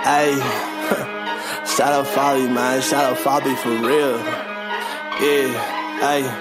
Hey, shout out Fabi, man. Shout out Fabi for real. Yeah, hey.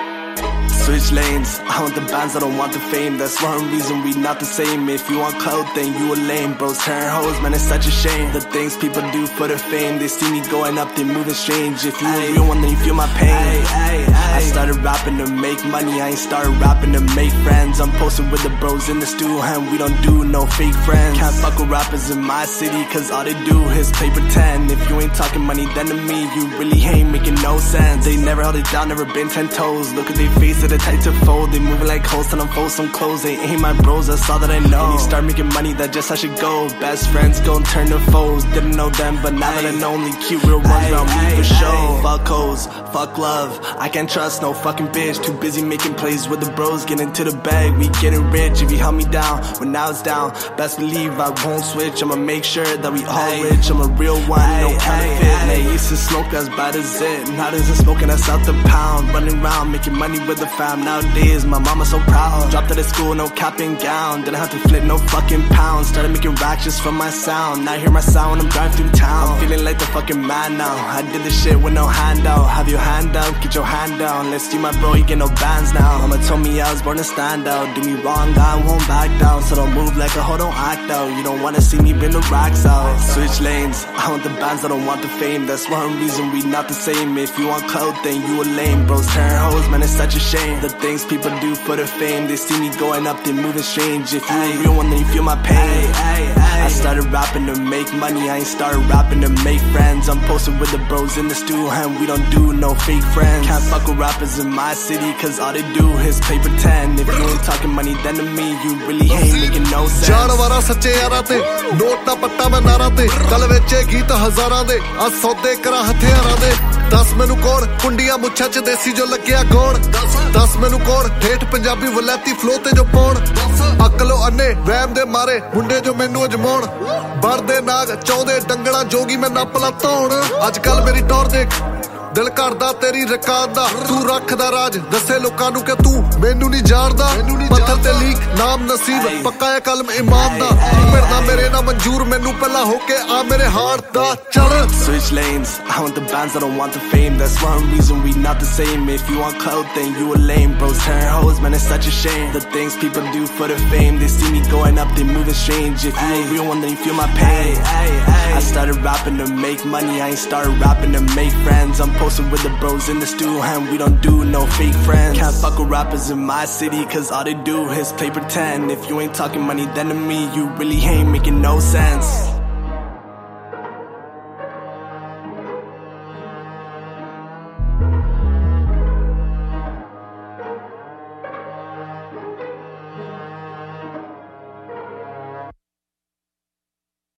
Switch lanes, I want the bands, I don't want the fame. That's one reason we not the same. If you want clout, then you a lame. Bros turn hoes, man, it's such a shame. The things people do for the fame. They see me going up, they moving strange. If you a real one, then you feel my pain. I started rapping to make money, I ain't started rapping to make friends. I'm posting with the bros in the stew, and we don't do no fake friends. Can't fuck with rappers in my city, cause all they do is play pretend. If you ain't talking money, then to me, you really ain't making no sense. They never held it down, never been 10 toes. Look at their face, they're tight to fold. They moving like hoes, and I'm fold some clothes. They ain't my bros, that's all that I know. When you start making money, that just how should go. Best friends gon' turn to foes. Didn't know them, but now that I know, only cute real ones around me for show. Fuck hoes, fuck love, I can't trust no fucking bitch. Too busy making plays with the bros, getting to the bag. We getting rich if you held me down when I was down. Best believe I won't switch, I'ma make sure that we all rich. I'm a real one, no counterfeit. They used to smoke, that's bad as it. Now there's a smoking, that's out the pound. Running around, making money with the fam. Nowadays, my mama so proud. Dropped out of school, no cap and gown. Didn't have to flip no fucking pounds. Started making racks just from my sound. Now I hear my sound when I'm driving through town. I'm feeling like the fucking man now. I did this shit with no handout. Have your hand out, get your hand down. Let's see my bro, he get no bands now. Mama told me I was born to stand out. Do me wrong, I won't back down. So don't move like a hoe, don't act out. You don't wanna see me bring the racks out. Switch lanes, I want the bands, I don't want the fame. That's one reason we not the same. If you want clout, then you a lame. Bros turn hoes, man, it's such a shame. The things people do for the fame. They see me going up, they moving strange. If you a real one, then you feel my pain. I started rapping to make money, I ain't started rapping to make friends. I'm posting with the bros in the stew, and we don't do no fake friends. Can't fuck with rappers in my city, cause all they do is play pretend. If you ain't talking money, then to me, you really ain't making no sense. जानवारा सच्चे यारा ते note ना पट्टा मैं नारा ते कल वेचे गीत हजारां दे आज सौदे करा हथियारां दे 10 मैनू कोड़ कुंडियां मुच्छां च देसी जो लग्या गोड़ 10 मैनू कोड़ ठेठ पंजाबी वलैती फ्लो ते जो पौण अकलो अन्ने वहम दे मारे मुंडे जो मैनू अजमाउण बढ़दे नाग चाहुंदे डंगणा जोगी मैं नपला धौण अजकल मेरी टौर देख दिल करदा तेरी रकात दा तू रखदा राज दसे लोकां नू कि तू मैनू नहीं जानदा पत्थर ते लीक नाम नसीब पक्का है कलम इमाम दा फिरदा मेरे ना मंजूर मैनू पहला होके आ मेरे हार्ट दा चढ़ Switch lanes, I want the bands, I don't want the fame. That's one reason we not the same. If you want clout, then you a lame. Bros turn hoes, man, it's such a shame. The things people do for the fame. They see me going up, they moving strange. If you a real one, then you feel my pain. I started rapping to make money, I ain't started rapping to make friends. I'm posting with the bros in the stew, and we don't do no fake friends. Can't fuck with rappers in my city, cause all they do is play pretend. If you ain't talking money, then to me, you really ain't making no sense.